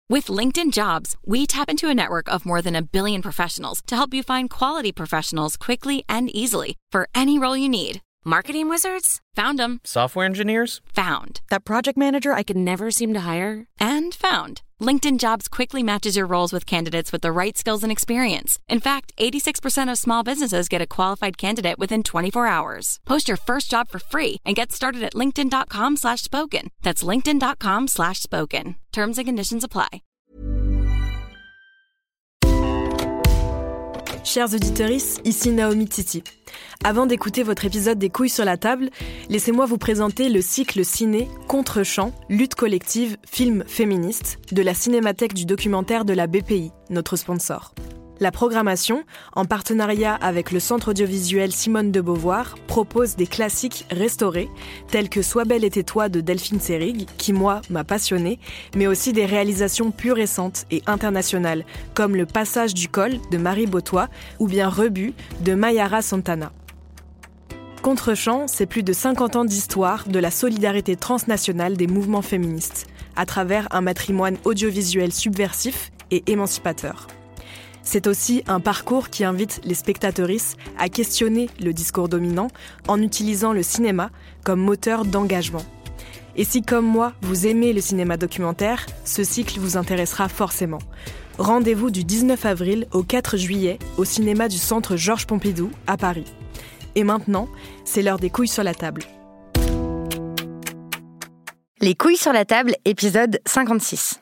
With LinkedIn Jobs, we tap into a network of more than 1 billion professionals to help you find quality professionals quickly and easily for any role you need. Marketing wizards? Found them. Software engineers? Found. That project manager I could never seem to hire? And found. LinkedIn Jobs quickly matches your roles with candidates with the right skills and experience. In fact, 86% of small businesses get a qualified candidate within 24 hours. Post your first job for free and get started at linkedin.com/spoken. That's linkedin.com/spoken. Terms and conditions apply. Chers auditeurs, ici Naomi Titi. Avant d'écouter votre épisode des couilles sur la table, laissez-moi vous présenter le cycle ciné Contre-champ, lutte collective, film féministe de la Cinémathèque du documentaire de la BPI, notre sponsor. La programmation, en partenariat avec le Centre audiovisuel Simone de Beauvoir, propose des classiques restaurés, tels que Sois belle et tais-toi de Delphine Seyrig, qui, moi, m'a passionnée, mais aussi des réalisations plus récentes et internationales, comme Le Passage du Col de Marie Botois ou bien Rebut de Mayara Santana. Contre-champ, c'est plus de 50 ans d'histoire de la solidarité transnationale des mouvements féministes, à travers un patrimoine audiovisuel subversif et émancipateur. C'est aussi un parcours qui invite les spectatrices à questionner le discours dominant en utilisant le cinéma comme moteur d'engagement. Et si, comme moi, vous aimez le cinéma documentaire, ce cycle vous intéressera forcément. Rendez-vous du 19 avril au 4 juillet au cinéma du Centre Georges Pompidou à Paris. Et maintenant, c'est l'heure des couilles sur la table. Les couilles sur la table, épisode 56.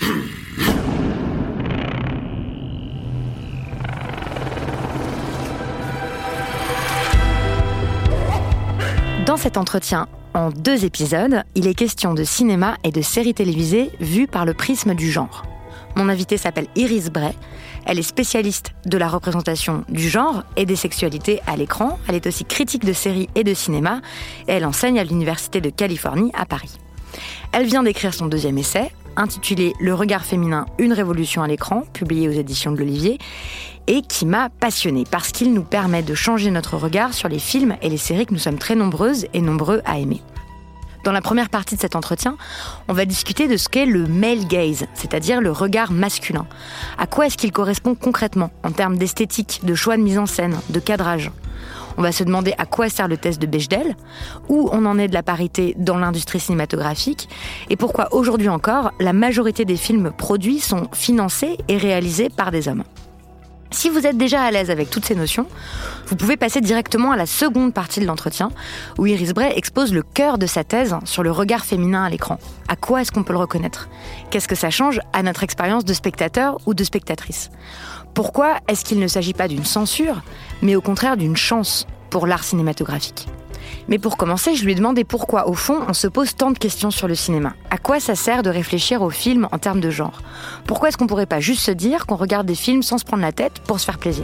Dans cet entretien, en 2 épisodes, il est question de cinéma et de séries télévisées vues par le prisme du genre. Mon invitée s'appelle Iris Bray. Elle est spécialiste de la représentation du genre et des sexualités à l'écran. Elle est aussi critique de séries et de cinéma. Et elle enseigne à l'Université de Californie à Paris. Elle vient d'écrire son 2e essai, intitulé « Le regard féminin, une révolution à l'écran », publié aux éditions de l'Olivier, et qui m'a passionnée parce qu'il nous permet de changer notre regard sur les films et les séries que nous sommes très nombreuses et nombreux à aimer. Dans la première partie de cet entretien, on va discuter de ce qu'est le male gaze, c'est-à-dire le regard masculin. À quoi est-ce qu'il correspond concrètement en termes d'esthétique, de choix de mise en scène, de cadrage ? On va se demander à quoi sert le test de Bechdel, où on en est de la parité dans l'industrie cinématographique, et pourquoi aujourd'hui encore, la majorité des films produits sont financés et réalisés par des hommes. Si vous êtes déjà à l'aise avec toutes ces notions, vous pouvez passer directement à la seconde partie de l'entretien, où Iris Bray expose le cœur de sa thèse sur le regard féminin à l'écran. À quoi est-ce qu'on peut le reconnaître ? Qu'est-ce que ça change à notre expérience de spectateur ou de spectatrice ? Pourquoi est-ce qu'il ne s'agit pas d'une censure, mais au contraire d'une chance pour l'art cinématographique ? Mais pour commencer, je lui ai demandé pourquoi, au fond, on se pose tant de questions sur le cinéma. À quoi ça sert de réfléchir aux films en termes de genre ? Pourquoi est-ce qu'on pourrait pas juste se dire qu'on regarde des films sans se prendre la tête pour se faire plaisir ?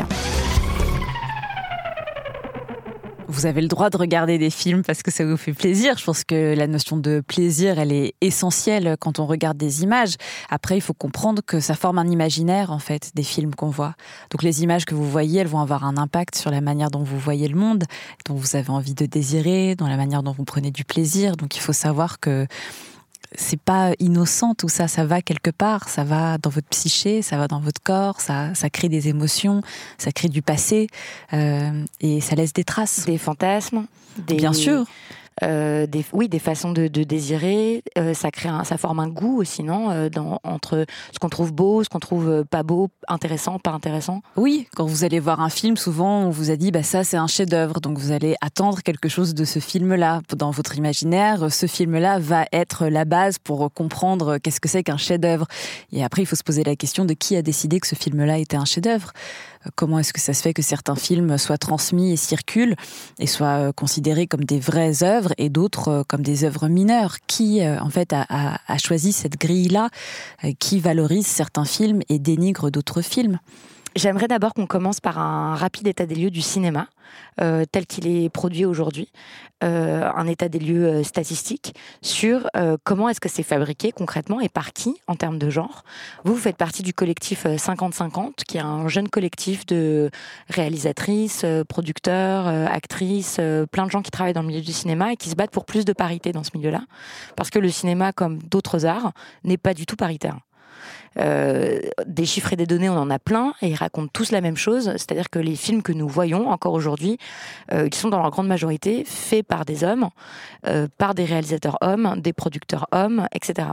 Vous avez le droit de regarder des films parce que ça vous fait plaisir. Je pense que la notion de plaisir, elle est essentielle quand on regarde des images. Après, il faut comprendre que ça forme un imaginaire, en fait, des films qu'on voit. Donc les images que vous voyez, elles vont avoir un impact sur la manière dont vous voyez le monde, dont vous avez envie de désirer, dans la manière dont vous prenez du plaisir. Donc il faut savoir que c'est pas innocent tout ça, ça va quelque part, ça va dans votre psyché, ça va dans votre corps, ça crée des émotions, ça crée du passé et ça laisse des traces. Des fantasmes, bien sûr. Des façons de désirer, ça forme un goût aussi, non, entre ce qu'on trouve beau, ce qu'on trouve pas beau, intéressant, pas intéressant. Oui, quand vous allez voir un film, souvent on vous a dit ça c'est un chef-d'œuvre, donc vous allez attendre quelque chose de ce film-là. Dans votre imaginaire, ce film-là va être la base pour comprendre qu'est-ce que c'est qu'un chef-d'œuvre. Et après, il faut se poser la question de qui a décidé que ce film-là était un chef-d'œuvre. Comment est-ce que ça se fait que certains films soient transmis et circulent et soient considérés comme des vraies œuvres et d'autres comme des œuvres mineures ? Qui, en fait, a choisi cette grille-là ? Qui valorise certains films et dénigre d'autres films ? J'aimerais d'abord qu'on commence par un rapide état des lieux du cinéma, tel qu'il est produit aujourd'hui, un état des lieux statistique sur comment est-ce que c'est fabriqué concrètement et par qui en termes de genre. Vous faites partie du collectif 50-50, qui est un jeune collectif de réalisatrices, producteurs, actrices, plein de gens qui travaillent dans le milieu du cinéma et qui se battent pour plus de parité dans ce milieu-là, parce que le cinéma, comme d'autres arts, n'est pas du tout paritaire. Des chiffres et des données, on en a plein, et ils racontent tous la même chose, c'est-à-dire que les films que nous voyons encore aujourd'hui, ils sont dans leur grande majorité faits par des hommes, par des réalisateurs hommes, des producteurs hommes, etc.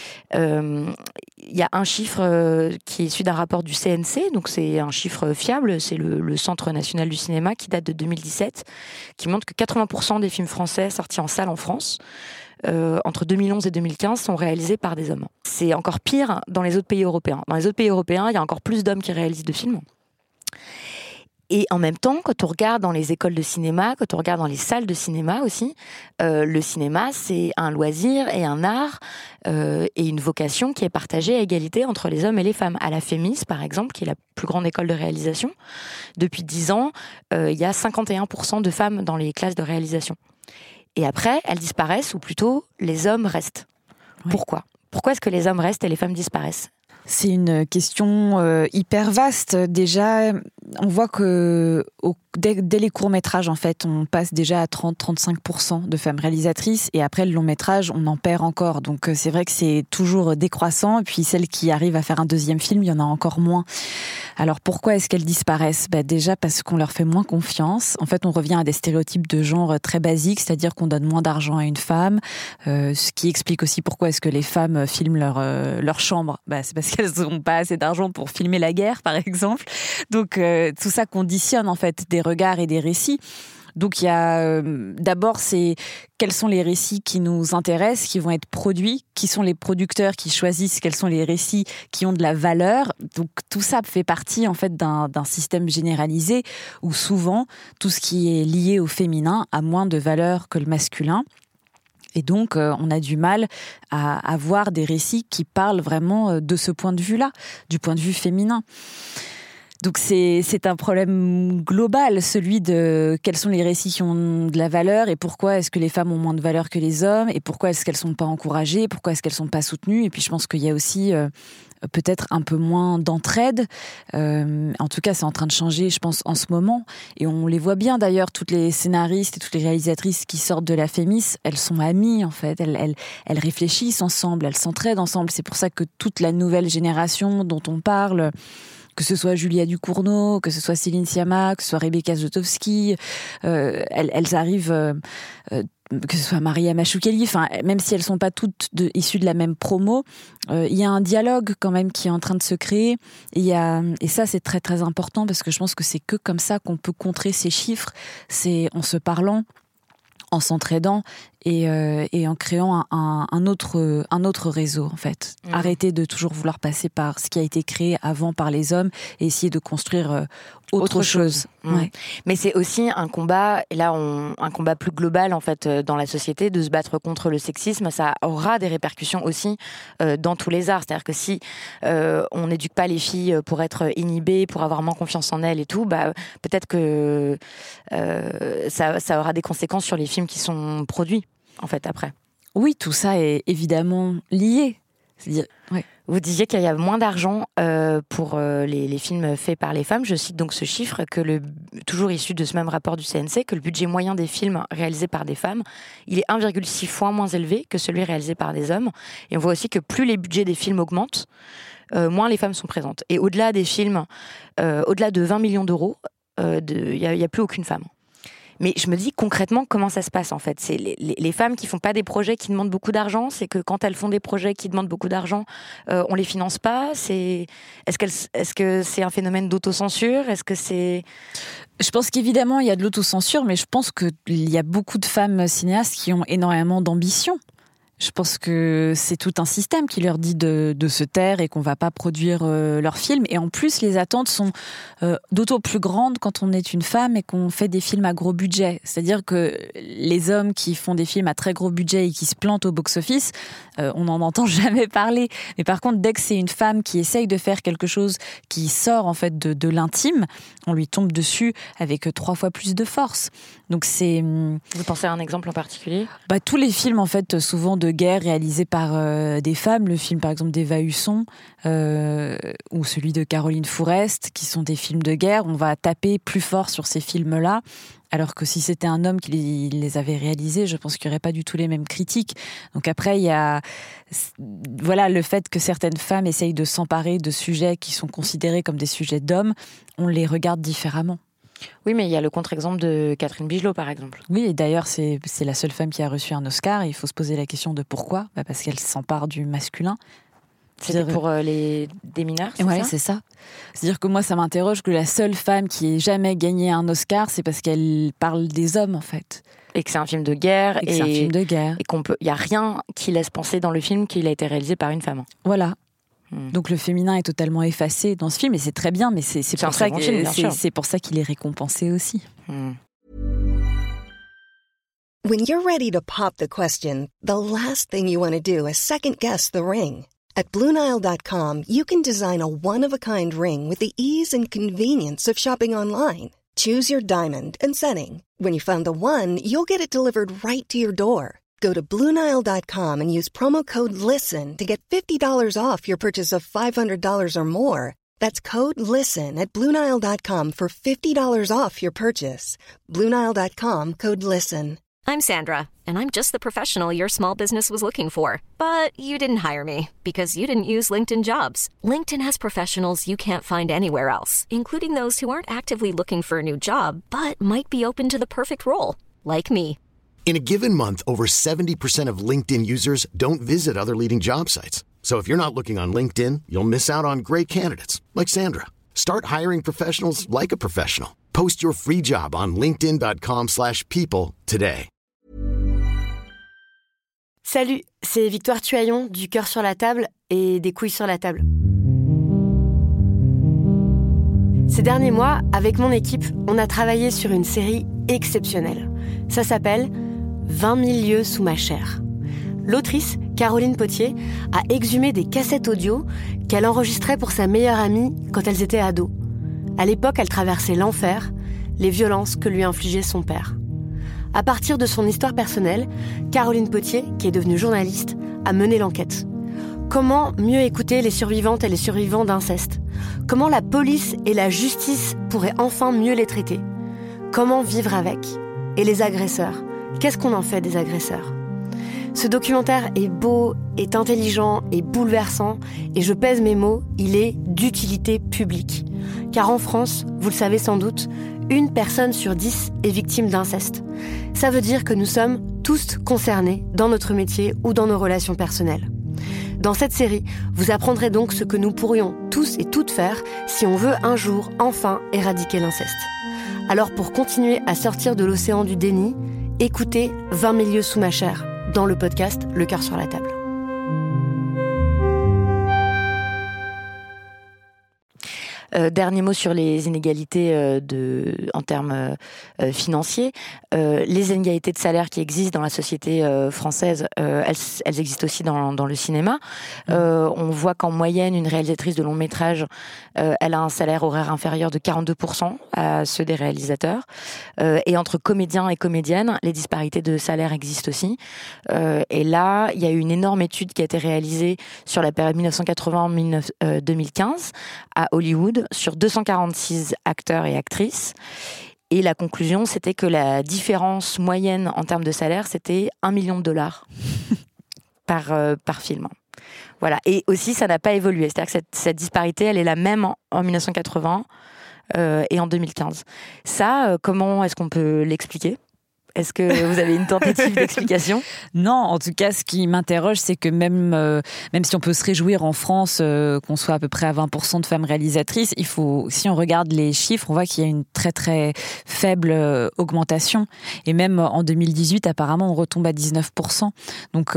Il y a un chiffre qui est issu d'un rapport du CNC, donc c'est un chiffre fiable, c'est le Centre national du cinéma qui date de 2017, qui montre que 80% des films français sortis en salle en France, entre 2011 et 2015, sont réalisés par des hommes. C'est encore pire dans les autres pays européens. Dans les autres pays européens, il y a encore plus d'hommes qui réalisent de films. Et en même temps, quand on regarde dans les écoles de cinéma, quand on regarde dans les salles de cinéma aussi, le cinéma, c'est un loisir et un art et une vocation qui est partagée à égalité entre les hommes et les femmes. À la FEMIS, par exemple, qui est la plus grande école de réalisation, depuis 10 ans, il y a 51% de femmes dans les classes de réalisation. Et après, elles disparaissent, ou plutôt, les hommes restent. Oui. Pourquoi ? Pourquoi est-ce que les hommes restent et les femmes disparaissent ? C'est une question hyper vaste. Déjà, on voit que dès les courts-métrages, en fait, on passe déjà à 30-35% de femmes réalisatrices, et après le long-métrage, on en perd encore. Donc c'est vrai que c'est toujours décroissant, et puis celles qui arrivent à faire un deuxième film, il y en a encore moins. Alors pourquoi est-ce qu'elles disparaissent ? Déjà parce qu'on leur fait moins confiance. En fait, on revient à des stéréotypes de genre très basiques, c'est-à-dire qu'on donne moins d'argent à une femme, ce qui explique aussi pourquoi est-ce que les femmes filment leur chambre. C'est parce qu'elles n'ont pas assez d'argent pour filmer la guerre, par exemple. Donc tout ça conditionne en fait des regards et des récits. Donc il y a d'abord quels sont les récits qui nous intéressent, qui vont être produits, qui sont les producteurs qui choisissent quels sont les récits qui ont de la valeur. Donc tout ça fait partie en fait d'un système généralisé où souvent tout ce qui est lié au féminin a moins de valeur que le masculin. Et donc, on a du mal à avoir des récits qui parlent vraiment de ce point de vue-là, du point de vue féminin. Donc c'est un problème global, celui de quels sont les récits qui ont de la valeur et pourquoi est-ce que les femmes ont moins de valeur que les hommes et pourquoi est-ce qu'elles sont pas encouragées, pourquoi est-ce qu'elles sont pas soutenues. Et puis je pense qu'il y a aussi peut-être un peu moins d'entraide. En tout cas, c'est en train de changer, je pense, en ce moment. Et on les voit bien d'ailleurs, toutes les scénaristes et toutes les réalisatrices qui sortent de la FEMIS, elles sont amies en fait. Elles réfléchissent ensemble, elles s'entraident ensemble. C'est pour ça que toute la nouvelle génération dont on parle, que ce soit Julia Ducournau, que ce soit Céline Sciamma, que ce soit Rebecca Zlotowski, elles arrivent, que ce soit Maria Machoukeli, même si elles sont pas toutes issues de la même promo, il y a un dialogue quand même qui est en train de se créer. Et ça, c'est très très important parce que je pense que c'est que comme ça qu'on peut contrer ces chiffres, c'est en se parlant, en s'entraidant et en créant un autre réseau en fait. Arrêter de toujours vouloir passer par ce qui a été créé avant par les hommes et essayer de construire autre chose. Ouais. Mais c'est aussi un combat, et là un combat plus global en fait dans la société, de se battre contre le sexisme. Ça aura des répercussions aussi dans tous les arts. C'est-à-dire que si on n'éduque pas les filles pour être inhibées, pour avoir moins confiance en elles et tout, peut-être que ça aura des conséquences sur les films qui sont produits en fait après. Oui, tout ça est évidemment lié. C'est-à-dire, ouais. Vous disiez qu'il y a moins d'argent pour les films faits par les femmes. Je cite donc ce chiffre, toujours issu de ce même rapport du CNC, que le budget moyen des films réalisés par des femmes, il est 1,6 fois moins élevé que celui réalisé par des hommes. Et on voit aussi que plus les budgets des films augmentent, moins les femmes sont présentes. Et au-delà des films, au-delà de 20 millions d'euros, il n'y a plus aucune femme. Mais je me dis concrètement comment ça se passe en fait. C'est les femmes qui font pas des projets qui demandent beaucoup d'argent. C'est que quand elles font des projets qui demandent beaucoup d'argent, on les finance pas. Est-ce que c'est un phénomène d'autocensure ? Est-ce que c'est... Je pense qu'évidemment il y a de l'autocensure, mais je pense qu'il y a beaucoup de femmes cinéastes qui ont énormément d'ambition. Je pense que c'est tout un système qui leur dit de se taire et qu'on va pas produire leurs films. Et en plus, les attentes sont d'autant plus grandes quand on est une femme et qu'on fait des films à gros budget. C'est-à-dire que les hommes qui font des films à très gros budget et qui se plantent au box-office, on n'en entend jamais parler. Mais par contre, dès que c'est une femme qui essaye de faire quelque chose qui sort en fait de l'intime, on lui tombe dessus avec 3 fois plus de force. Donc c'est... Vous pensez à un exemple en particulier ? Tous les films en fait, souvent de de guerre réalisés par des femmes, le film par exemple d'Eva Husson ou celui de Caroline Fourest, qui sont des films de guerre. On va taper plus fort sur ces films-là, alors que si c'était un homme qui les avait réalisés, je pense qu'il n'y aurait pas du tout les mêmes critiques. Donc après, il y a le fait que certaines femmes essayent de s'emparer de sujets qui sont considérés comme des sujets d'hommes, on les regarde différemment. Oui, mais il y a le contre-exemple de Catherine Bigелot, par exemple. Oui, et d'ailleurs, c'est la seule femme qui a reçu un Oscar. Et il faut se poser la question de pourquoi. Parce qu'elle s'empare du masculin. C'était pour des mineurs, c'est ça ? C'est ça. C'est-à-dire que moi, ça m'interroge que la seule femme qui ait jamais gagné un Oscar, c'est parce qu'elle parle des hommes, en fait. Et que c'est un film de guerre. Et qu'il n'y a rien qui laisse penser dans le film qu'il a été réalisé par une femme. Voilà. Donc le féminin est totalement effacé dans ce film, et c'est très bien, mais c'est pour ça qu'il est récompensé aussi. When you're ready to pop the question, the last thing you want to do is second-guess the ring. At BlueNile.com, you can design a one-of-a-kind ring with the ease and convenience of shopping online. Choose your diamond and setting. When you find the one, you'll get it delivered right to your door. Go to BlueNile.com and use promo code LISTEN to get $50 off your purchase of $500 or more. That's code LISTEN at BlueNile.com for $50 off your purchase. BlueNile.com, code LISTEN. I'm Sandra, and I'm just the professional your small business was looking for. But you didn't hire me because you didn't use LinkedIn Jobs. LinkedIn has professionals you can't find anywhere else, including those who aren't actively looking for a new job, but might be open to the perfect role, like me. In a given month, over 70% of LinkedIn users don't visit other leading job sites. So if you're not looking on LinkedIn, you'll miss out on great candidates like Sandra. Start hiring professionals like a professional. Post your free job on linkedin.com/people today. Salut, c'est Victoire Tuaillon du Cœur sur la table et des couilles sur la table. Ces derniers mois, avec mon équipe, on a travaillé sur une série exceptionnelle. Ça s'appelle 20 000 lieues sous ma chair. L'autrice, Caroline Potier, a exhumé des cassettes audio qu'elle enregistrait pour sa meilleure amie quand elles étaient ados. À l'époque, elle traversait l'enfer, les violences que lui infligeait son père. À partir de son histoire personnelle, Caroline Potier, qui est devenue journaliste, a mené l'enquête. Comment mieux écouter les survivantes et les survivants d'inceste ? Comment la police et la justice pourraient enfin mieux les traiter ? Comment vivre avec ? Et les agresseurs ? Qu'est-ce qu'on en fait des agresseurs ? Ce documentaire est beau, est intelligent, est bouleversant, et je pèse mes mots, il est d'utilité publique. Car en France, vous le savez sans doute, 1 personne sur 10 est victime d'inceste. Ça veut dire que nous sommes tous concernés dans notre métier ou dans nos relations personnelles. Dans cette série, vous apprendrez donc ce que nous pourrions tous et toutes faire si on veut un jour enfin éradiquer l'inceste. Alors pour continuer à sortir de l'océan du déni, écoutez 20 000 lieues sous ma chair dans le podcast Le Cœur sur la table. Dernier mot sur les inégalités en termes financiers. Les inégalités de salaire qui existent dans la société française, elles existent aussi dans le cinéma. On voit qu'en moyenne, une réalisatrice de long métrage, elle a un salaire horaire inférieur de 42% à ceux des réalisateurs. Et entre comédiens et comédiennes, les disparités de salaire existent aussi. Et là, il y a eu une énorme étude qui a été réalisée sur la période 1980-2015 à Hollywood, sur 246 acteurs et actrices. Et la conclusion, c'était que la différence moyenne en termes de salaire, c'était $1 million par film. Voilà. Et aussi, ça n'a pas évolué. C'est-à-dire que cette disparité, elle est la même en 1980 et en 2015. Ça, comment est-ce qu'on peut l'expliquer ? Est-ce que vous avez une tentative d'explication ? Non, en tout cas, ce qui m'interroge, c'est que même si on peut se réjouir en France qu'on soit à peu près à 20% de femmes réalisatrices, si on regarde les chiffres, on voit qu'il y a une très très faible augmentation. Et même en 2018, apparemment, on retombe à 19%. Donc,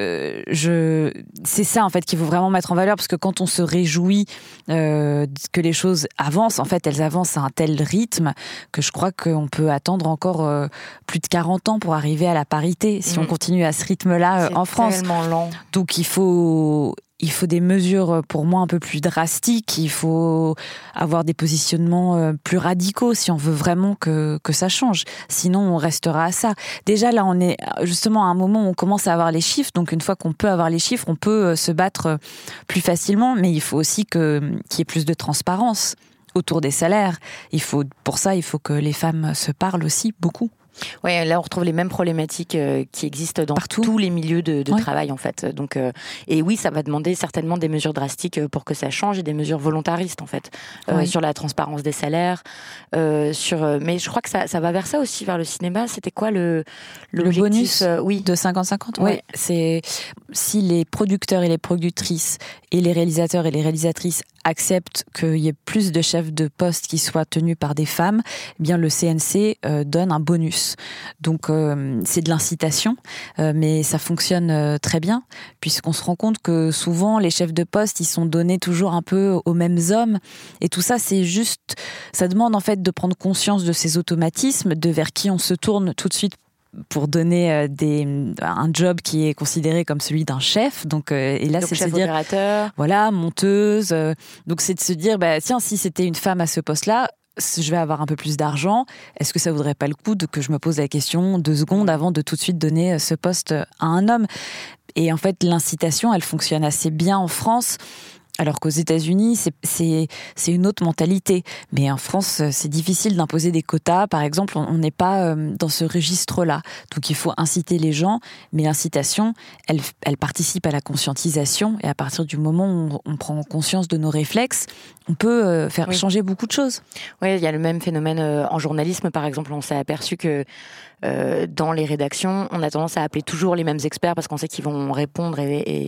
c'est ça en fait qu'il faut vraiment mettre en valeur, parce que quand on se réjouit que les choses avancent, en fait, elles avancent à un tel rythme que je crois qu'on peut attendre encore plus de 40 ans pour arriver à la parité si on continue à ce rythme-là en France. C'est tellement lent. Donc il faut il faut des mesures pour moi un peu plus drastiques. Il faut avoir des positionnements plus radicaux si on veut vraiment que ça change. Sinon, on restera à ça. Déjà, là, on est justement à un moment où on commence à avoir les chiffres. Donc, une fois qu'on peut avoir les chiffres, on peut se battre plus facilement. Mais il faut aussi qu'il y ait plus de transparence autour des salaires. Pour ça, il faut que les femmes se parlent aussi beaucoup. Ouais, là on retrouve les mêmes problématiques qui existent dans tous les milieux de travail en fait. Donc et oui, ça va demander certainement des mesures drastiques pour que ça change et des mesures volontaristes en fait sur la transparence des salaires, mais je crois que ça va vers ça aussi, vers le cinéma. C'était quoi le bonus oui, de 50-50. Ouais, c'est si les producteurs et les productrices et les réalisateurs et les réalisatrices acceptent qu'il y ait plus de chefs de poste qui soient tenus par des femmes, eh bien le CNC donne un bonus. Donc c'est de l'incitation, mais ça fonctionne très bien, puisqu'on se rend compte que souvent les chefs de poste, ils sont donnés toujours un peu aux mêmes hommes, et tout ça c'est juste, ça demande en fait de prendre conscience de ces automatismes, de vers qui on se tourne tout de suite pour donner un job qui est considéré comme celui d'un chef. Donc et là, c'est de se dire, opérateur. Voilà, monteuse. Donc c'est de se dire, tiens, si c'était une femme à ce poste-là, je vais avoir un peu plus d'argent. Est-ce que ça vaudrait pas le coup que je me pose la question 2 secondes avant de tout de suite donner ce poste à un homme? Et en fait, l'incitation, elle fonctionne assez bien en France. Alors qu'aux États-Unis, c'est une autre mentalité. Mais en France, c'est difficile d'imposer des quotas. Par exemple, on n'est pas dans ce registre-là. Donc il faut inciter les gens, mais l'incitation, elle participe à la conscientisation. Et à partir du moment où on prend conscience de nos réflexes, on peut faire changer beaucoup de choses. Oui, il y a le même phénomène en journalisme, par exemple. On s'est aperçu que dans les rédactions, on a tendance à appeler toujours les mêmes experts parce qu'on sait qu'ils vont répondre et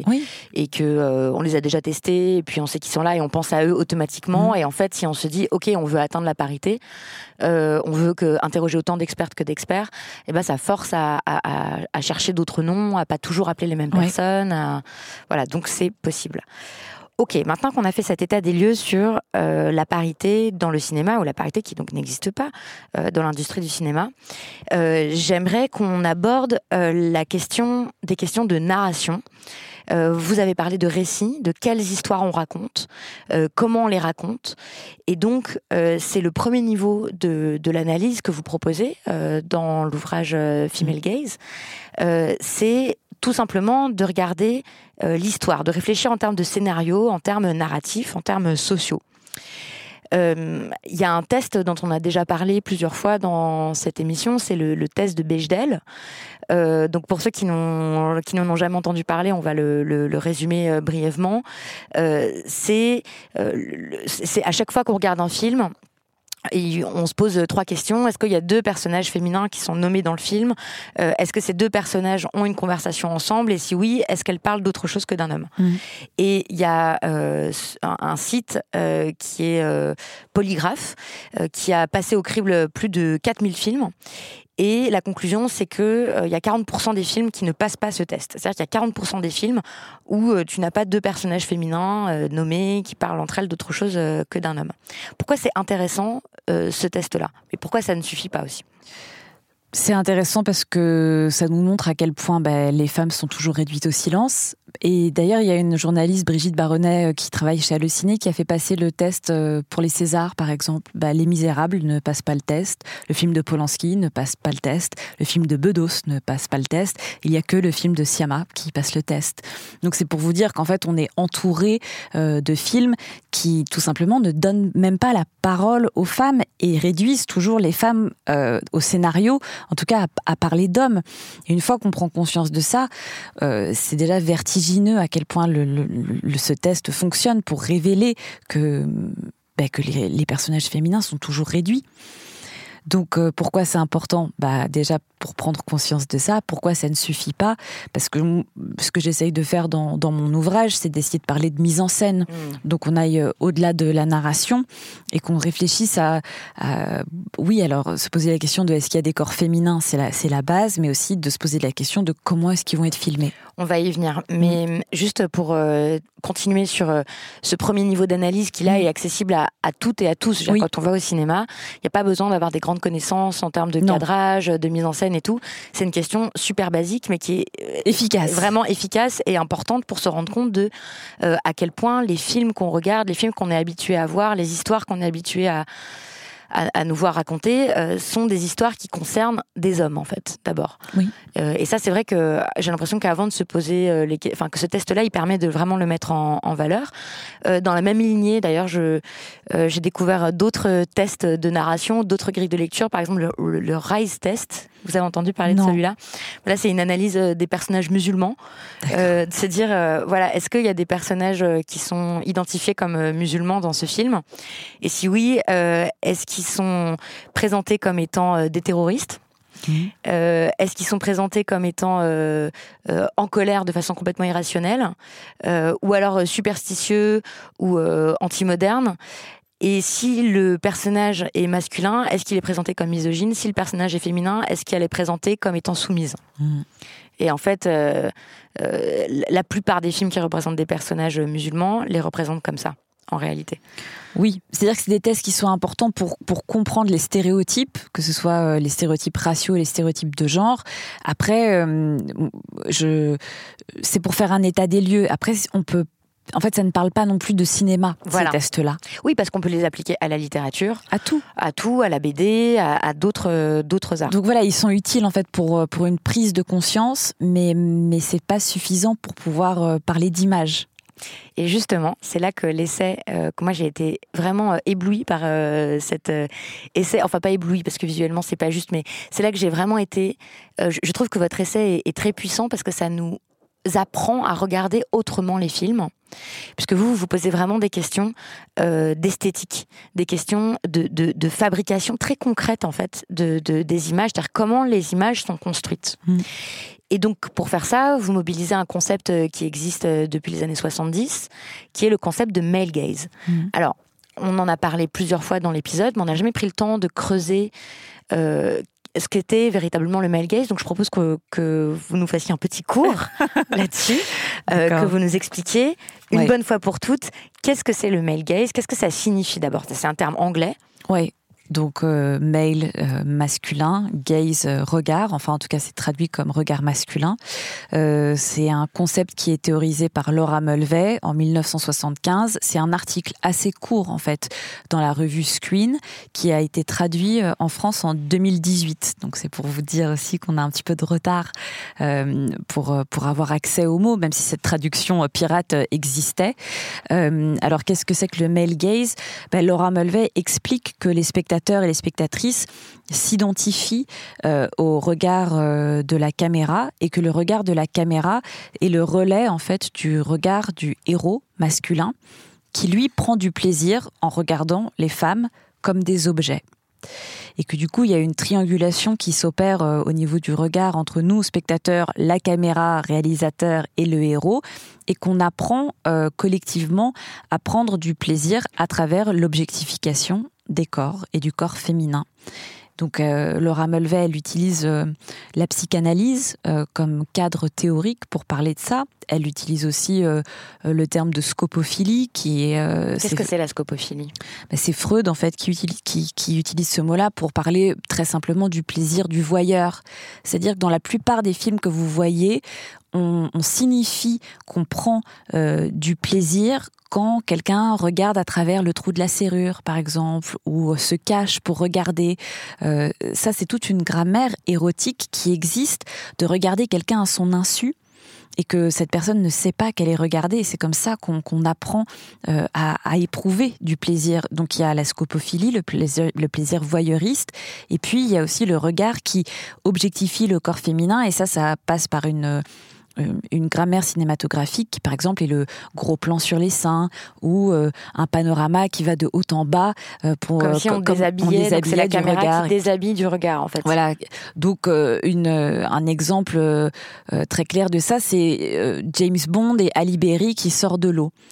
que on les a déjà testés, et puis on sait qu'ils sont là et on pense à eux automatiquement. Et en fait, si on se dit ok, on veut atteindre la parité, on veut interroger autant d'expertes que d'experts, et ben ça force à chercher d'autres noms, à pas toujours appeler les mêmes personnes. Voilà, donc c'est possible. Ok, maintenant qu'on a fait cet état des lieux sur la parité dans le cinéma, ou la parité qui donc n'existe pas dans l'industrie du cinéma, j'aimerais qu'on aborde des questions de narration. Vous avez parlé de récits, de quelles histoires on raconte, comment on les raconte. Et donc, c'est le premier niveau de l'analyse que vous proposez dans l'ouvrage Female Gaze. C'est tout simplement de regarder l'histoire, de réfléchir en termes de scénario, en termes narratifs, en termes sociaux. Il y a un test dont on a déjà parlé plusieurs fois dans cette émission, c'est le test de Bechdel. Donc pour ceux qui n'en ont jamais entendu parler, on va le résumer brièvement. C'est à chaque fois qu'on regarde un film, et on se pose 3 questions. Est-ce qu'il y a 2 personnages féminins qui sont nommés dans le film? Est-ce que ces 2 personnages ont une conversation ensemble? Et si oui, est-ce qu'elles parlent d'autre chose que d'un homme? Et il y a un site qui est Polygraphe, qui a passé au crible plus de 4000 films. Et la conclusion, c'est que il y a 40% des films qui ne passent pas ce test. C'est-à-dire qu'il y a 40% des films où tu n'as pas 2 personnages féminins nommés qui parlent entre elles d'autre chose que d'un homme. Pourquoi c'est intéressant ce test-là? Et pourquoi ça ne suffit pas aussi? C'est intéressant parce que ça nous montre à quel point les femmes sont toujours réduites au silence. Et d'ailleurs, il y a une journaliste, Brigitte Baronnet, qui travaille chez Allociné, qui a fait passer le test pour les Césars, par exemple. Les Misérables ne passent pas le test. Le film de Polanski ne passe pas le test. Le film de Bedos ne passe pas le test. Il n'y a que le film de Sciamma qui passe le test. Donc c'est pour vous dire qu'en fait, on est entouré de films qui, tout simplement, ne donnent même pas la parole aux femmes et réduisent toujours les femmes au scénario, en tout cas à parler d'hommes. Et une fois qu'on prend conscience de ça, c'est déjà vertigineux à quel point ce test fonctionne pour révéler que les personnages féminins sont toujours réduits. Donc pourquoi c'est important ? Déjà pour prendre conscience de ça. Pourquoi ça ne suffit pas ? Parce que ce que j'essaye de faire dans mon ouvrage, c'est d'essayer de parler de mise en scène. Donc on aille au-delà de la narration et qu'on réfléchisse oui, alors se poser la question de est-ce qu'il y a des corps féminins, c'est la base, mais aussi de se poser la question de comment est-ce qu'ils vont être filmés. On va y venir, mais juste pour continuer sur ce premier niveau d'analyse qui là est accessible à toutes et à tous. Quand on va au cinéma, il n'y a pas besoin d'avoir des grandes connaissances en termes de cadrage, de mise en scène et tout. C'est une question super basique, mais qui est vraiment efficace et importante pour se rendre compte de à quel point les films qu'on regarde, les films qu'on est habitué à voir, les histoires qu'on est habitué à nous voir raconter sont des histoires qui concernent des hommes, en fait, d'abord. Oui. Et ça, c'est vrai que j'ai l'impression qu'avant de se poser que ce test-là, il permet de vraiment le mettre en valeur. Dans la même lignée, d'ailleurs, j'ai découvert d'autres tests de narration, d'autres grilles de lecture, par exemple le RISE test. Vous avez entendu parler de celui-là? Là, c'est une analyse des personnages musulmans. De se dire, est-ce qu'il y a des personnages qui sont identifiés comme musulmans dans ce film? Et si oui, est-ce qu'ils sont présentés comme étant des terroristes? Est-ce qu'ils sont présentés comme étant en colère de façon complètement irrationnelle, ou alors superstitieux ou anti-moderne? Et si le personnage est masculin, est-ce qu'il est présenté comme misogyne? Si le personnage est féminin, est-ce qu'elle est présentée comme étant soumise? Et en fait, la plupart des films qui représentent des personnages musulmans les représentent comme ça, en réalité. Oui, c'est-à-dire que c'est des tests qui sont importants pour comprendre les stéréotypes, que ce soit les stéréotypes raciaux, les stéréotypes de genre. Après, c'est pour faire un état des lieux. Après, en fait, ça ne parle pas non plus de cinéma, ces tests-là. Oui, parce qu'on peut les appliquer à la littérature. À tout. À la BD, à d'autres arts. Donc voilà, ils sont utiles en fait pour une prise de conscience, mais c'est pas suffisant pour pouvoir parler d'image. Et justement, c'est là que l'essai, que moi j'ai été vraiment éblouie par cet essai, enfin pas éblouie parce que visuellement c'est pas juste, mais c'est là que j'ai vraiment été, je trouve que votre essai est très puissant parce que ça nous apprend à regarder autrement les films, puisque vous posez vraiment des questions d'esthétique, des questions de fabrication très concrètes en fait des images, c'est-à-dire comment les images sont construites. Et donc, pour faire ça, vous mobilisez un concept qui existe depuis les années 70, qui est le concept de male gaze. Alors, on en a parlé plusieurs fois dans l'épisode, mais on n'a jamais pris le temps de creuser ce qu'était véritablement le male gaze. Donc, je propose que vous nous fassiez un petit cours là-dessus, que vous nous expliquiez une bonne fois pour toutes qu'est-ce que c'est le male gaze, qu'est-ce que ça signifie d'abord. C'est un terme anglais. Oui. Donc male, masculin, gaze, regard, enfin en tout cas c'est traduit comme regard masculin. C'est un concept qui est théorisé par Laura Mulvey en 1975. C'est un article assez court en fait dans la revue Screen qui a été traduit en France en 2018. Donc c'est pour vous dire aussi qu'on a un petit peu de retard pour avoir accès aux mots, même si cette traduction pirate existait. Alors qu'est-ce que c'est que le male gaze? Laura Mulvey explique que les spectateurs et les spectatrices s'identifient au regard de la caméra et que le regard de la caméra est le relais en fait du regard du héros masculin qui lui prend du plaisir en regardant les femmes comme des objets. Et que du coup, il y a une triangulation qui s'opère au niveau du regard entre nous, spectateurs, la caméra, réalisateur et le héros, et qu'on apprend collectivement à prendre du plaisir à travers l'objectification des corps et du corps féminin. Donc Laura Mulvey, elle utilise la psychanalyse comme cadre théorique pour parler de ça. Elle utilise aussi le terme de scopophilie qui est... Qu'est-ce que c'est la scopophilie? C'est Freud en fait qui utilise ce mot-là pour parler très simplement du plaisir du voyeur. C'est-à-dire que dans la plupart des films que vous voyez, on signifie qu'on prend du plaisir quand quelqu'un regarde à travers le trou de la serrure, par exemple, ou se cache pour regarder. Ça, c'est toute une grammaire érotique qui existe de regarder quelqu'un à son insu et que cette personne ne sait pas qu'elle est regardée. Et c'est comme ça qu'on apprend à éprouver du plaisir. Donc il y a la scopophilie, le plaisir voyeuriste, et puis il y a aussi le regard qui objectifie le corps féminin, et ça passe par une grammaire cinématographique qui, par exemple, est le gros plan sur les seins ou un panorama qui va de haut en bas comme si on déshabillait, donc c'est la caméra qui déshabille du regard, en fait. Voilà. Donc, un exemple très clair de ça, c'est James Bond et Halle Berry qui sort de l'eau.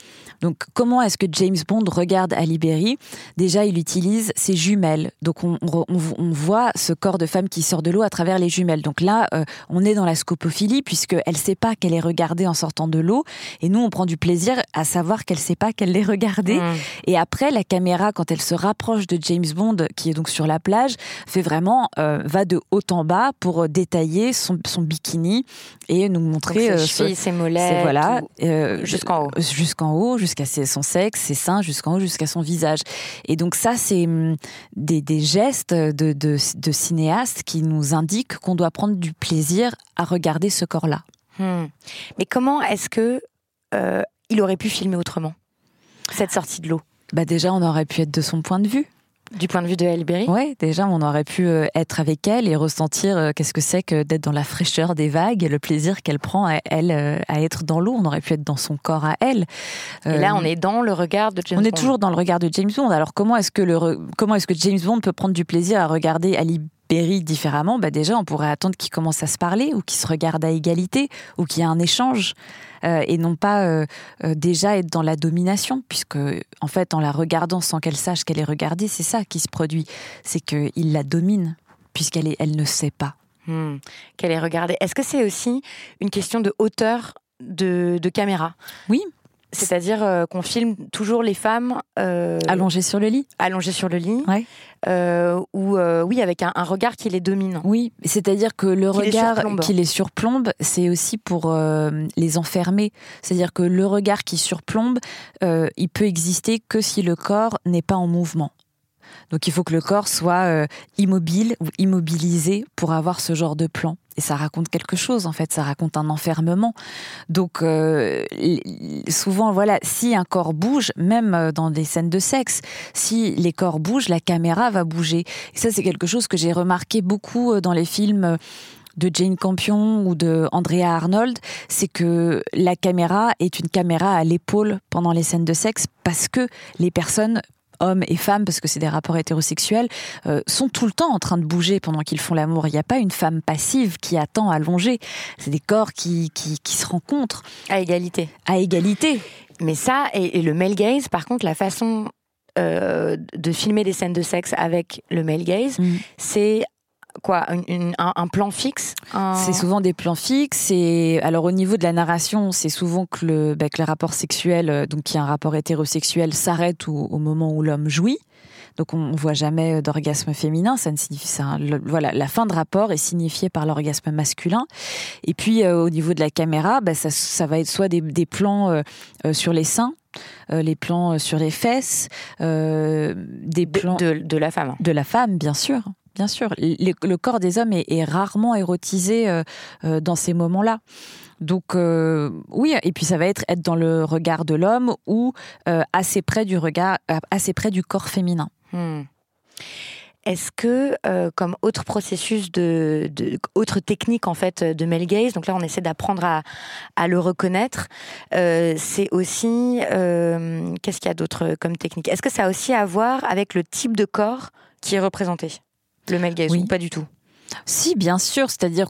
Donc comment est-ce que James Bond regarde Halle Berry ? Déjà, il utilise ses jumelles. Donc on voit ce corps de femme qui sort de l'eau à travers les jumelles. Donc là, on est dans la scopophilie puisqu'elle ne sait pas qu'elle est regardée en sortant de l'eau. Et nous, on prend du plaisir à savoir qu'elle ne sait pas qu'elle l'est regardée. Et après, la caméra, quand elle se rapproche de James Bond, qui est donc sur la plage, fait vraiment, va de haut en bas pour détailler son bikini et nous montrer ses chevilles, ses mollets, voilà, jusqu'en haut. Jusqu'en haut, jusqu'à son sexe, ses seins, jusqu'en haut, jusqu'à son visage. Et donc ça, c'est des gestes de cinéastes qui nous indiquent qu'on doit prendre du plaisir à regarder ce corps-là. Mais comment est-ce que il aurait pu filmer autrement, cette sortie de l'eau ? Déjà, on aurait pu être de son point de vue. Du point de vue de Halle Berry ? Oui, déjà, on aurait pu être avec elle et ressentir qu'est-ce que c'est que d'être dans la fraîcheur des vagues et le plaisir qu'elle prend, à être dans l'eau. On aurait pu être dans son corps à elle. Et là, on est dans le regard de James Bond. On est toujours dans le regard de James Bond. Alors, comment est-ce que James Bond peut prendre du plaisir à regarder Halle Berry différemment ? Déjà, on pourrait attendre qu'ils commencent à se parler ou qu'ils se regardent à égalité ou qu'il y ait un échange. Et non pas déjà être dans la domination, puisque en fait, en la regardant sans qu'elle sache qu'elle est regardée, c'est ça qui se produit. C'est qu'il la domine, puisqu'elle ne sait pas. Qu'elle est regardée. Est-ce que c'est aussi une question de hauteur de caméra ? Oui. C'est-à-dire qu'on filme toujours les femmes allongées sur le lit. Allongées sur le lit. Ouais. Oui, avec un regard qui les domine. Oui, c'est-à-dire que le regard qui les surplombe, c'est aussi pour les enfermer. C'est-à-dire que le regard qui surplombe, il peut exister que si le corps n'est pas en mouvement. Donc il faut que le corps soit immobile ou immobilisé pour avoir ce genre de plan. Et ça raconte quelque chose, en fait, ça raconte un enfermement. Donc souvent, voilà, si un corps bouge, même dans des scènes de sexe, si les corps bougent, la caméra va bouger. Et ça, c'est quelque chose que j'ai remarqué beaucoup dans les films de Jane Campion ou de Andrea Arnold, c'est que la caméra est une caméra à l'épaule pendant les scènes de sexe parce que les personnes, hommes et femmes, parce que c'est des rapports hétérosexuels, sont tout le temps en train de bouger pendant qu'ils font l'amour. Il n'y a pas une femme passive qui attend allongée. C'est des corps qui se rencontrent. À égalité. À égalité. Mais ça, et le male gaze, par contre, la façon de filmer des scènes de sexe avec le male gaze, c'est quoi, un plan fixe? C'est souvent des plans fixes. Et alors au niveau de la narration, c'est souvent que le rapport sexuel, donc qui est un rapport hétérosexuel, s'arrête au moment où l'homme jouit. Donc on voit jamais d'orgasme féminin. Ça ne signifie ça. Voilà, la fin de rapport est signifiée par l'orgasme masculin. Et puis au niveau de la caméra, ça va être soit des plans sur les seins, les plans sur les fesses, des plans de la femme. De la femme, bien sûr. Bien sûr, le corps des hommes est rarement érotisé dans ces moments-là. Donc oui, et puis ça va être dans le regard de l'homme ou assez près du corps féminin. Est-ce que, comme autre processus autre technique en fait de male gaze, donc là on essaie d'apprendre à le reconnaître, c'est aussi qu'est-ce qu'il y a d'autre comme technique ? Est-ce que ça a aussi à voir avec le type de corps qui est représenté ? Le male gaze, ou pas du tout? Si, bien sûr, c'est-à-dire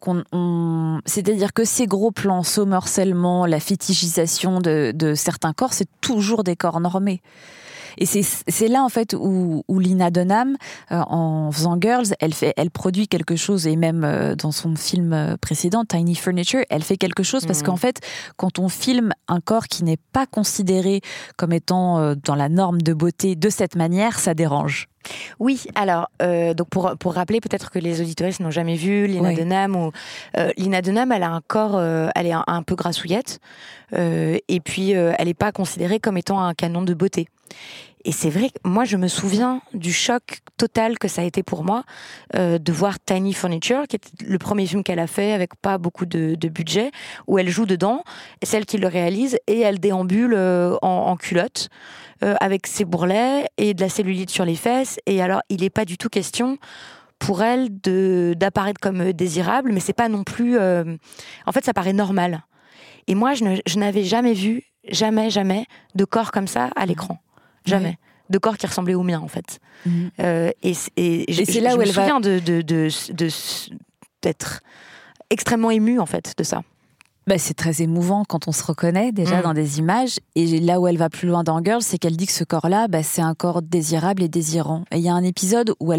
que ces gros plans, ce morcellement, la fétichisation de certains corps, c'est toujours des corps normés. Et c'est là en fait où Lena Dunham, en faisant Girls, elle produit quelque chose, et même dans son film précédent, Tiny Furniture, elle fait quelque chose parce qu'en fait, quand on filme un corps qui n'est pas considéré comme étant dans la norme de beauté de cette manière, ça dérange. Oui, alors donc pour rappeler peut-être que les auditoristes n'ont jamais vu Lena Dunham, Lena Dunham, elle a un corps, elle est un peu grassouillette, et puis elle n'est pas considérée comme étant un canon de beauté. Et c'est vrai que moi je me souviens du choc total que ça a été pour moi de voir Tiny Furniture, qui est le premier film qu'elle a fait avec pas beaucoup de budget, où elle joue dedans, et celle qui le réalise, et elle déambule en culotte avec ses bourrelets et de la cellulite sur les fesses. Et alors il n'est pas du tout question pour elle d'apparaître comme désirable, mais c'est pas non plus en fait ça paraît normal. Et moi je n'avais jamais vu jamais de corps comme ça à l'écran. Jamais. Oui. De corps qui ressemblait au mien, en fait. Et c'est là où elle va... Je me souviens d'être extrêmement émue, en fait, de ça. C'est très émouvant quand on se reconnaît déjà dans des images. Et là où elle va plus loin dans Girls, c'est qu'elle dit que ce corps-là, c'est un corps désirable et désirant. Et il y a un épisode où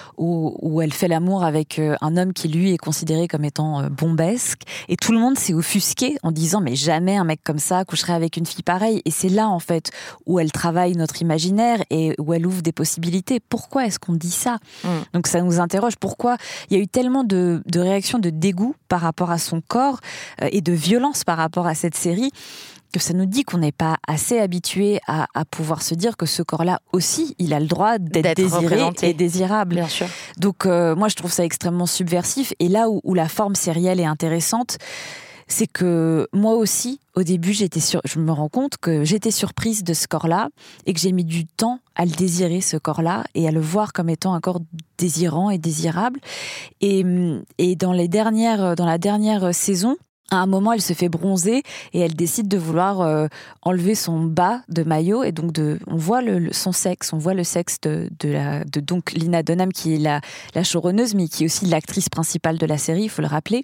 elle fait l'amour avec un homme qui, lui, est considéré comme étant bombesque. Et tout le monde s'est offusqué en disant « Mais jamais un mec comme ça coucherait avec une fille pareille ». Et c'est là, en fait, où elle travaille notre imaginaire et où elle ouvre des possibilités. Pourquoi est-ce qu'on dit ça ? Donc ça nous interroge. Pourquoi il y a eu tellement de réactions de dégoût par rapport à son corps et de violence par rapport à cette série, que ça nous dit qu'on n'est pas assez habitué à pouvoir se dire que ce corps-là aussi, il a le droit d'être désiré et désirable. Bien sûr. Donc moi, je trouve ça extrêmement subversif. Et là où la forme sérielle est intéressante, c'est que moi aussi, au début, je me rends compte que j'étais surprise de ce corps-là et que j'ai mis du temps à le désirer, ce corps-là, et à le voir comme étant un corps désirant et désirable. Et dans la dernière saison, à un moment, elle se fait bronzer et elle décide de vouloir enlever son bas de maillot, et donc on voit son sexe, on voit le sexe de donc Lena Dunham, qui est la showrunneuse, mais qui est aussi l'actrice principale de la série, il faut le rappeler.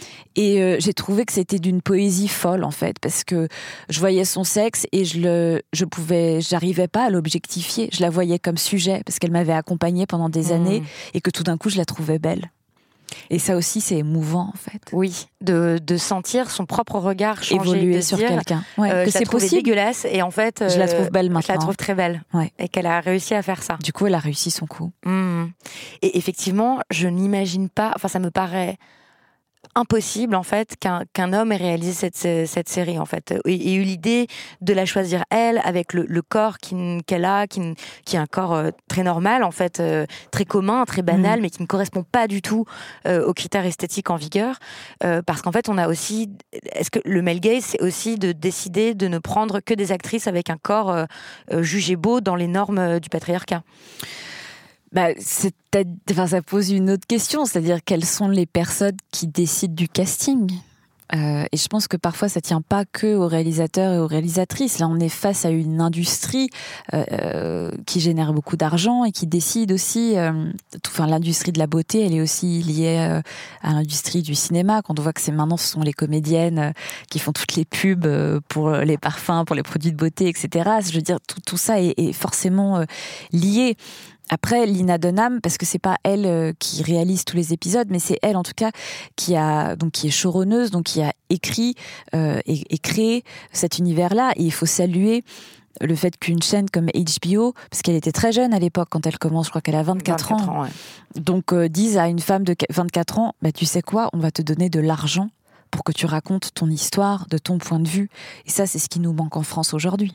Et j'ai trouvé que c'était d'une poésie folle, en fait, parce que je voyais son sexe et j'arrivais pas à l'objectifier. Je la voyais comme sujet, parce qu'elle m'avait accompagnée pendant des années et que tout d'un coup, je la trouvais belle. Et ça aussi, c'est émouvant, en fait. Oui, de sentir son propre regard changer, évoluer sur quelqu'un. Que c'est possible. Dégueulasse, et en fait, je la trouve belle maintenant. Je la trouve très belle. Ouais. Et qu'elle a réussi à faire ça. Du coup, elle a réussi son coup. Et effectivement, je n'imagine pas. Enfin, ça me paraît impossible, en fait, qu'un homme ait réalisé cette série, en fait, et eu l'idée de la choisir elle, avec le corps qu'elle a, qui est un corps très normal, en fait, très commun, très banal, mais qui ne correspond pas du tout aux critères esthétiques en vigueur, parce qu'en fait, on a aussi... Est-ce que le male gaze, c'est aussi de décider de ne prendre que des actrices avec un corps jugé beau dans les normes du patriarcat ? Ça pose une autre question, c'est-à-dire quelles sont les personnes qui décident du casting ? Et je pense que parfois ça tient pas que aux réalisateurs et aux réalisatrices. Là, on est face à une industrie qui génère beaucoup d'argent et qui décide aussi. L'industrie de la beauté, elle est aussi liée à l'industrie du cinéma. Quand on voit que maintenant ce sont les comédiennes qui font toutes les pubs pour les parfums, pour les produits de beauté, etc. Je veux dire, tout ça est forcément lié. Après, Lena Dunham, parce que c'est pas elle qui réalise tous les épisodes, mais c'est elle en tout cas qui est showrunneuse, donc qui a écrit et créé cet univers-là. Et il faut saluer le fait qu'une chaîne comme HBO, parce qu'elle était très jeune à l'époque quand elle commence, je crois qu'elle a 24 ans, ouais. Donc disent à une femme de 24 ans, tu sais quoi, on va te donner de l'argent pour que tu racontes ton histoire de ton point de vue. Et ça, c'est ce qui nous manque en France aujourd'hui.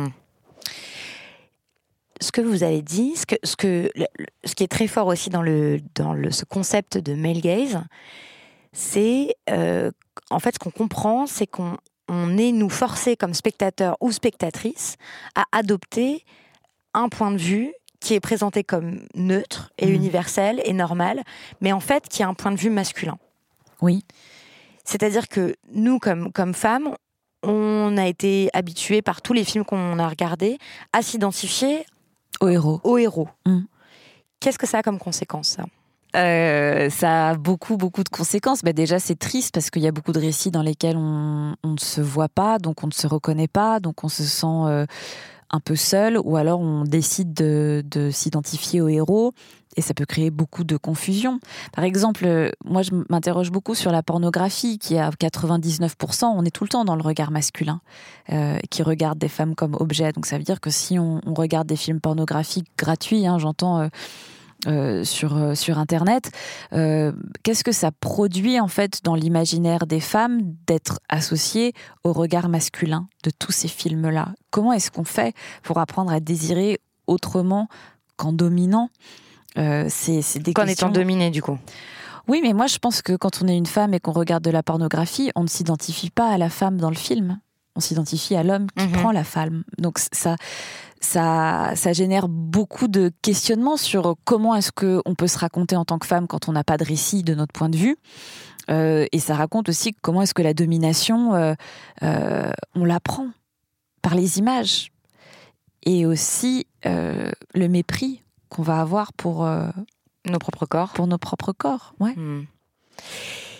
Ce que vous avez dit, ce qui est très fort aussi dans ce concept de male gaze, c'est en fait ce qu'on comprend, c'est qu'on est nous forcés comme spectateurs ou spectatrices à adopter un point de vue qui est présenté comme neutre et universel et normal, mais en fait qui a un point de vue masculin. Oui. C'est-à-dire que nous, comme femmes, on a été habitués par tous les films qu'on a regardés à s'identifier au héros. Qu'est-ce que ça a comme conséquence, ça ? Ça a beaucoup de conséquences. Déjà, c'est triste parce qu'il y a beaucoup de récits dans lesquels on ne se voit pas, donc on ne se reconnaît pas, donc on se sent un peu seul, ou alors on décide de s'identifier au héros, et ça peut créer beaucoup de confusion. Par exemple, moi je m'interroge beaucoup sur la pornographie, qui est à 99%, on est tout le temps dans le regard masculin, qui regarde des femmes comme objets. Donc ça veut dire que si on regarde des films pornographiques gratuits, j'entends... sur Internet, qu'est-ce que ça produit en fait dans l'imaginaire des femmes d'être associées au regard masculin de tous ces films-là ? Comment est-ce qu'on fait pour apprendre à désirer autrement qu'en dominant ? C'est des qu'en questions... étant dominée, du coup. Oui, mais moi je pense que quand on est une femme et qu'on regarde de la pornographie, on ne s'identifie pas à la femme dans le film. On s'identifie à l'homme qui prend la femme. Donc ça génère beaucoup de questionnements sur comment est-ce qu'on peut se raconter en tant que femme quand on n'a pas de récit de notre point de vue. Et ça raconte aussi comment est-ce que la domination, on l'apprend par les images. Et aussi le mépris qu'on va avoir pour nos propres corps. Pour nos propres corps, ouais.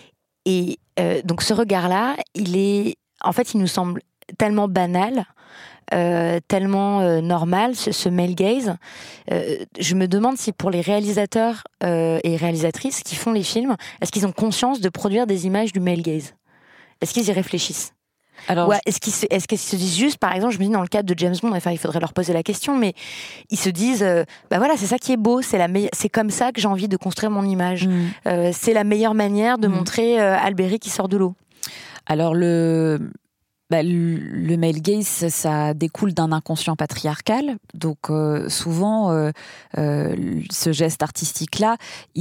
Et donc ce regard-là, il nous semble tellement banal, tellement normal, ce male gaze. Je me demande si pour les réalisateurs et réalisatrices qui font les films, est-ce qu'ils ont conscience de produire des images du male gaze ? Est-ce qu'ils y réfléchissent ? Alors, est-ce qu'ils se disent juste, par exemple, je me dis dans le cadre de James Bond, enfin il faudrait leur poser la question, mais ils se disent, voilà, c'est ça qui est beau, c'est comme ça que j'ai envie de construire mon image. C'est la meilleure manière de montrer Alberi qui sort de l'eau. Alors le male gaze, ça découle d'un inconscient patriarcal. Donc souvent, ce geste artistique-là,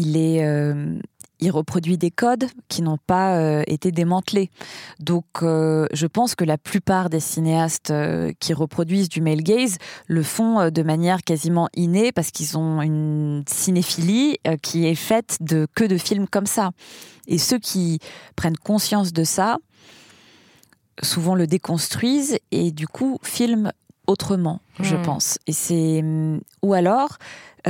il reproduit des codes qui n'ont pas été démantelés. Donc je pense que la plupart des cinéastes qui reproduisent du male gaze le font de manière quasiment innée parce qu'ils ont une cinéphilie qui est faite que de films comme ça. Et ceux qui prennent conscience de ça, souvent le déconstruisent et du coup filment autrement, je pense. Et ou alors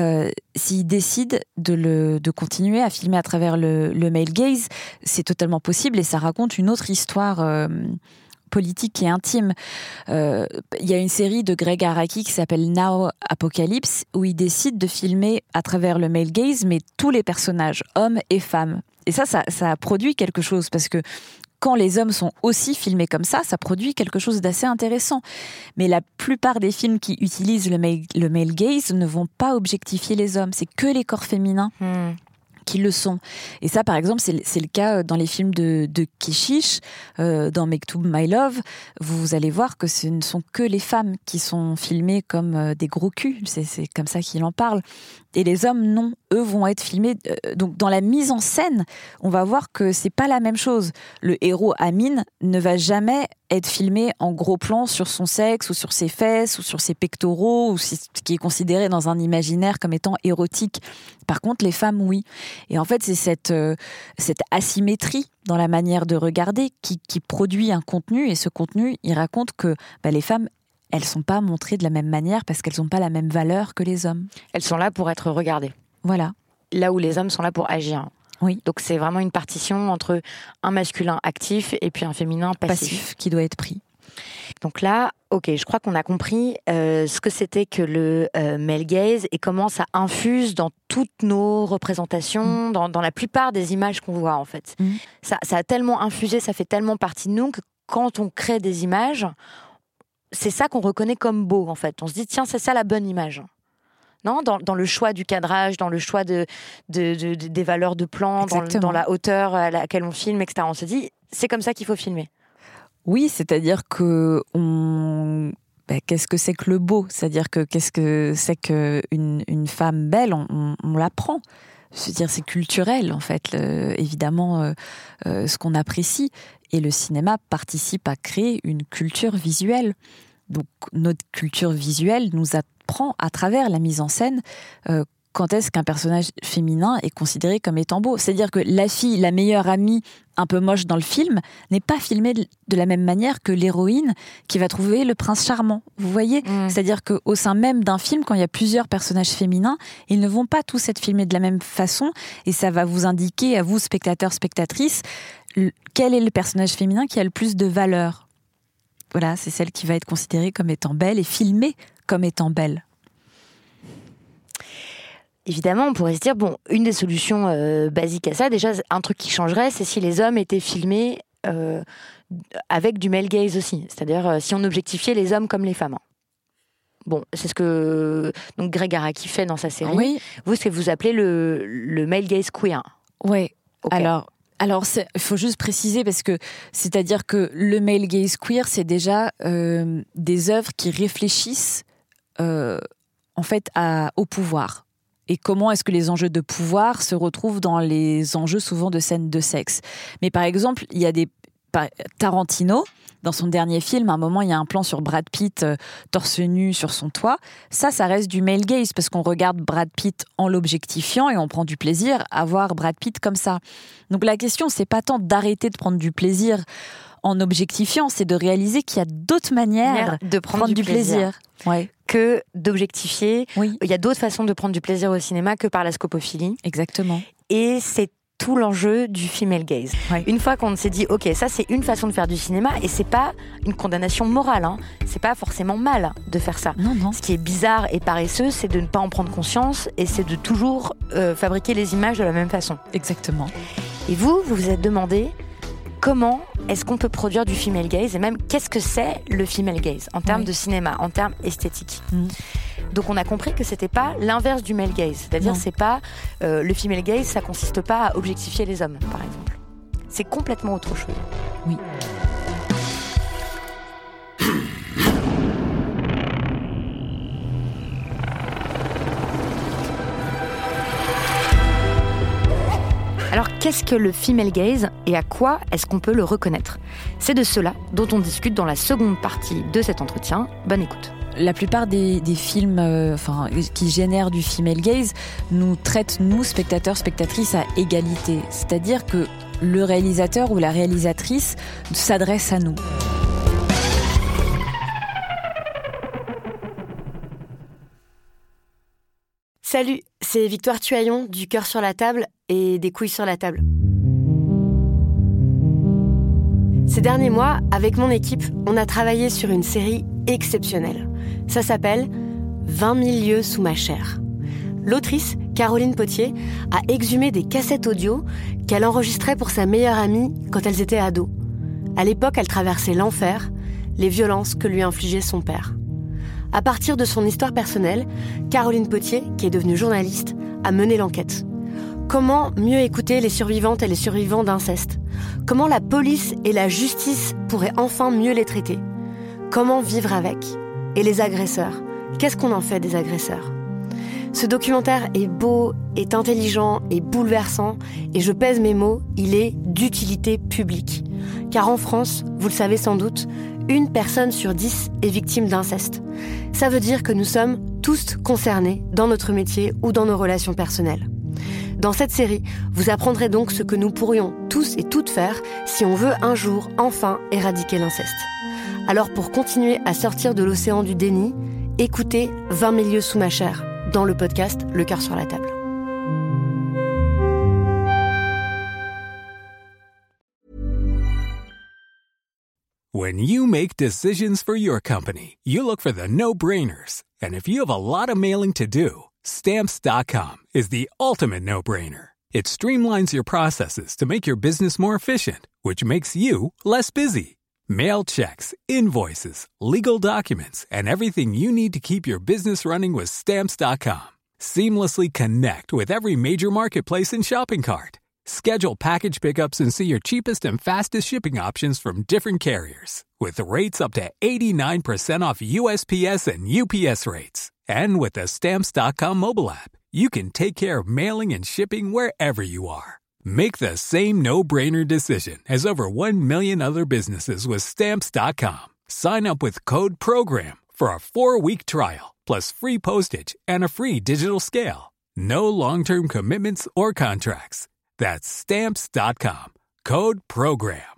s'ils décident de continuer à filmer à travers le male gaze, c'est totalement possible et ça raconte une autre histoire politique et intime. Il y a une série de Greg Araki qui s'appelle Now Apocalypse où il décide de filmer à travers le male gaze mais tous les personnages, hommes et femmes. Et ça a produit quelque chose parce que quand les hommes sont aussi filmés comme ça produit quelque chose d'assez intéressant. Mais la plupart des films qui utilisent le male gaze ne vont pas objectifier les hommes. C'est que les corps féminins qui le sont. Et ça, par exemple, c'est le cas dans les films de Keshish, dans Mektoub My Love. Vous allez voir que ce ne sont que les femmes qui sont filmées comme des gros culs. C'est comme ça qu'il en parle. Et les hommes, non. Eux vont être filmés. Donc, dans la mise en scène, on va voir que c'est pas la même chose. Le héros Amin ne va jamais être filmé en gros plan sur son sexe ou sur ses fesses ou sur ses pectoraux ou ce qui est considéré dans un imaginaire comme étant érotique. Par contre, les femmes, oui. Et en fait, c'est cette asymétrie dans la manière de regarder qui produit un contenu. Et ce contenu, il raconte que les femmes, elles sont pas montrées de la même manière parce qu'elles n'ont pas la même valeur que les hommes. Elles sont là pour être regardées. Voilà. Là où les hommes sont là pour agir. Oui. Donc c'est vraiment une partition entre un masculin actif et puis un féminin passif qui doit être pris. Donc là, ok, je crois qu'on a compris ce que c'était que le male gaze et comment ça infuse dans toutes nos représentations, dans la plupart des images qu'on voit en fait. Ça a tellement infusé, ça fait tellement partie de nous que quand on crée des images, c'est ça qu'on reconnaît comme beau en fait. On se dit tiens, c'est ça la bonne image. Non, dans le choix du cadrage, dans le choix des valeurs de plan, dans la hauteur à laquelle on filme, etc. On se dit c'est comme ça qu'il faut filmer. Oui, c'est-à-dire que qu'est-ce que c'est que le beau ? C'est-à-dire que qu'est-ce que c'est qu'une femme belle ? On l'apprend. C'est-à-dire c'est culturel en fait, évidemment ce qu'on apprécie. Et le cinéma participe à créer une culture visuelle. Donc notre culture visuelle nous apprend à travers la mise en scène quand est-ce qu'un personnage féminin est considéré comme étant beau. C'est-à-dire que la fille, la meilleure amie, un peu moche dans le film, n'est pas filmée de la même manière que l'héroïne qui va trouver le prince charmant. Vous voyez ? C'est-à-dire qu'au sein même d'un film, quand il y a plusieurs personnages féminins, ils ne vont pas tous être filmés de la même façon et ça va vous indiquer à vous, spectateurs, spectatrices, quel est le personnage féminin qui a le plus de valeur. Voilà, c'est celle qui va être considérée comme étant belle et filmée comme étant belle. Évidemment, on pourrait se dire, une des solutions basiques à ça, déjà, un truc qui changerait, c'est si les hommes étaient filmés avec du male gaze aussi. C'est-à-dire, si on objectifiait les hommes comme les femmes. Bon, c'est ce que donc, Greg Araki fait dans sa série. Oui. Vous, c'est ce que vous appelez le male gaze queer. Oui. Okay. Alors, il faut juste préciser parce que c'est-à-dire que le male gaze queer, c'est déjà des œuvres qui réfléchissent en fait au pouvoir. Et comment est-ce que les enjeux de pouvoir se retrouvent dans les enjeux souvent de scènes de sexe. Mais par exemple, il y a Tarantino, dans son dernier film, à un moment, il y a un plan sur Brad Pitt torse nu sur son toit. Ça reste du male gaze parce qu'on regarde Brad Pitt en l'objectifiant et on prend du plaisir à voir Brad Pitt comme ça. Donc la question, c'est pas tant d'arrêter de prendre du plaisir en objectifiant, c'est de réaliser qu'il y a d'autres manières de prendre du plaisir. Ouais. Que d'objectifier. Oui. Il y a d'autres façons de prendre du plaisir au cinéma que par la scopophilie. Exactement. Et c'est tout l'enjeu du female gaze. Ouais. Une fois qu'on s'est dit, ok, ça c'est une façon de faire du cinéma et c'est pas une condamnation morale, hein. C'est pas forcément mal de faire ça. Non. Ce qui est bizarre et paresseux, c'est de ne pas en prendre conscience et c'est de toujours fabriquer les images de la même façon. Exactement. Et vous vous êtes demandé comment est-ce qu'on peut produire du female gaze et même qu'est-ce que c'est le female gaze en termes de cinéma, en termes esthétiques. Donc on a compris que c'était pas l'inverse du male gaze, c'est-à-dire c'est pas le female gaze, ça consiste pas à objectifier les hommes par exemple. C'est complètement autre chose. Oui. Alors qu'est-ce que le female gaze et à quoi est-ce qu'on peut le reconnaître ? C'est de cela dont on discute dans la seconde partie de cet entretien. Bonne écoute. La plupart des films qui génèrent du female gaze nous traitent, nous, spectateurs, spectatrices, à égalité. C'est-à-dire que le réalisateur ou la réalisatrice s'adresse à nous. Salut, c'est Victoire Tuaillon du Cœur sur la table et des couilles sur la table. Ces derniers mois, avec mon équipe, on a travaillé sur une série exceptionnelle. Ça s'appelle 20 000 lieues sous ma chair. L'autrice, Caroline Potier, a exhumé des cassettes audio qu'elle enregistrait pour sa meilleure amie quand elles étaient ados. À l'époque, elle traversait l'enfer, les violences que lui infligeait son père. À partir de son histoire personnelle, Caroline Potier, qui est devenue journaliste, a mené l'enquête. Comment mieux écouter les survivantes et les survivants d'inceste ? Comment la police et la justice pourraient enfin mieux les traiter ? Comment vivre avec ? Et les agresseurs ? Qu'est-ce qu'on en fait des agresseurs ? Ce documentaire est beau, est intelligent, est bouleversant, et je pèse mes mots, il est d'utilité publique. Car en France, vous le savez sans doute, 1 personne sur 10 est victime d'inceste. Ça veut dire que nous sommes tous concernés dans notre métier ou dans nos relations personnelles. Dans cette série, vous apprendrez donc ce que nous pourrions tous et toutes faire si on veut un jour enfin éradiquer l'inceste. Alors pour continuer à sortir de l'océan du déni, écoutez 20 000 lieues sous ma chair dans le podcast Le Cœur sur la table. When you make decisions for your company, you look for the no-brainers. And if you have a lot of mailing to do, Stamps.com is the ultimate no-brainer. It streamlines your processes to make your business more efficient, which makes you less busy. Mail checks, invoices, legal documents, and everything you need to keep your business running with Stamps.com. Seamlessly connect with every major marketplace and shopping cart. Schedule package pickups and see your cheapest and fastest shipping options from different carriers. With rates up to 89% off USPS and UPS rates. And with the Stamps.com mobile app, you can take care of mailing and shipping wherever you are. Make the same no-brainer decision as over 1 million other businesses with Stamps.com. Sign up with code PROGRAM for a 4-week trial, plus free postage and a free digital scale. No long-term commitments or contracts. That's Stamps.com. Code PROGRAM.